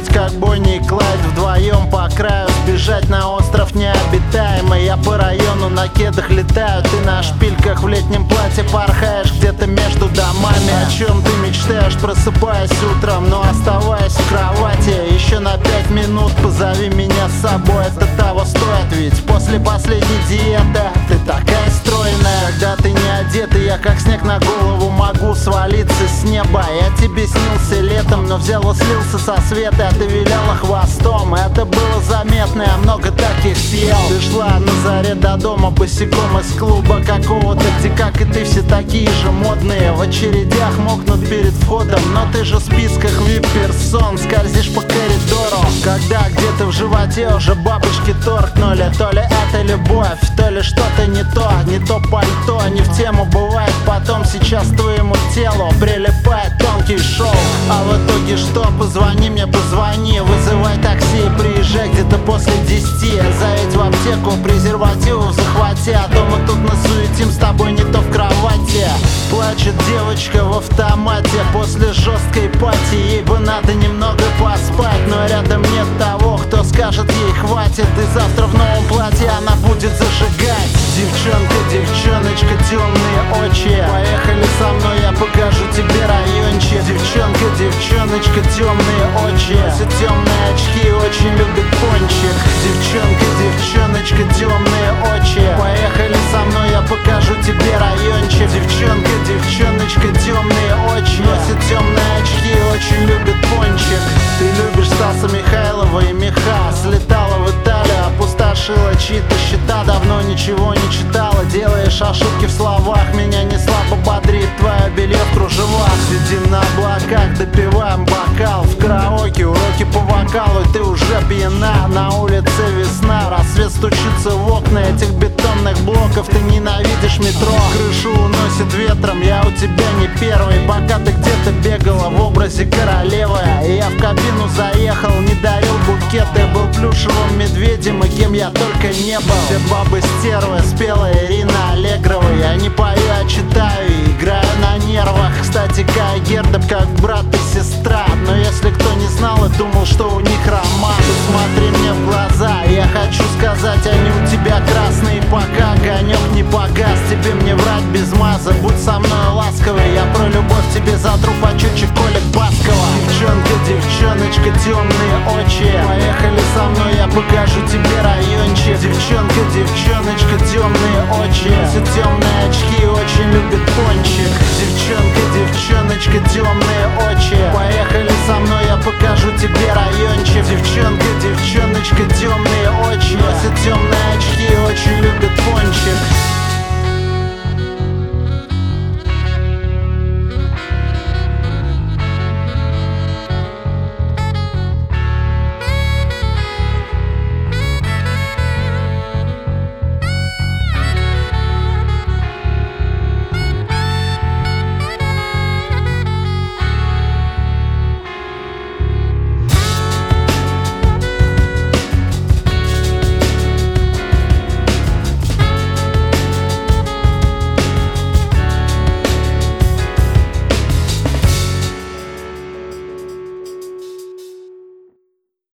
быть как Бонни и Клайд вдвоем по краю, сбежать на остров необитаемый. Я по району на кедах летаю, ты на шпильках в летнем платье порхаешь где-то между домами. О чем ты мечтаешь, просыпаясь утром, но оставаясь в кровати еще на 5 минут? Позови меня с собой, это того стоит, ведь после последней диеты ты такая стройная. Когда ты не одетый, я как снег на голову могу свалиться с неба. Я тебе снился летом, но взял и слился со света, а ты виляла хвостом. Это было заметно, я много таких съел. Ты шла на заре до дома босиком из клуба какого-то, где, как и ты, все такие же модные. В очередях мокнут перед входом, но ты же в списках VIP-персон, скользишь по коридору. Когда где-то в животе уже бабочки торкнули, то ли это любовь, то ли что-то не то пальто, не в тему бывает потом. Сейчас твоему телу прилипает тонкий шоу. А в итоге что? Позвони мне, позвони, вызывай такси и приезжай где-то после 10. Заедь в аптеку, презервативов захвати, а то мы тут насуетим с тобой не то в кровати. Плачет девочка в автомате после жесткой пати. Ей бы надо немного поспать, но рядом нет того, кто скажет ей хватит. И завтра в новом платье она будет зажигать. Девчонка, девчоночка, темные очи, поехали со мной, я покажу тебе райончик. Девчонка, девчоночка, темные очи, носит темные очки, очень любит пончик. Девчонка, девчоночка, темные очи, поехали со мной, я покажу тебе райончик. Девчонка, девчоночка, темные очи, носит темные очки, очень любит пончик. Ты любишь Стаса Михайлова и меха, слетала в Италию, опустошила чьи-то счета, давно ничего не читала, делаешь ошибки в словах, меня не слабо бодрит твое белье в кружевах. Сидим на облаках, допиваем бокал, в караоке уроки по вокалу, и ты уже пьяна. На улице весна, рассвет стучится в окна этих бетонных блоков, ты ненавидишь метро. Крышу уносит ветром, я у тебя не первый, пока ты где-то бегала в образе королевы. И я в кабину заехал, не дарил букет, ты был плюшевым медведем и кем я только не был. Все бабы стервы, спела Ирина Аллегрова. Я не пою, а читаю и играю на нервах. Кстати, Кая Гердеп как брат и сестра, но если кто не знал и думал, что у них роман, то смотри мне в глаза, я хочу сказать, они у тебя красные, пока огонек не погас. Тебе мне врать без маза, будь со мной ласковый, я про любовь тебе затру почетчик Колик Баскова. Девчонка, девчоночка, темные очи, поехали со мной, я покажу тебе райончик. Девчонка, девчоночка, темные очи, носит темные очки, очень любит пончик. Девчонка, девчоночка, темные очи, поехали со мной, я покажу тебе райончик. Девчонка, девчоночка, темные очи, носит темные очки, очень любит пончик.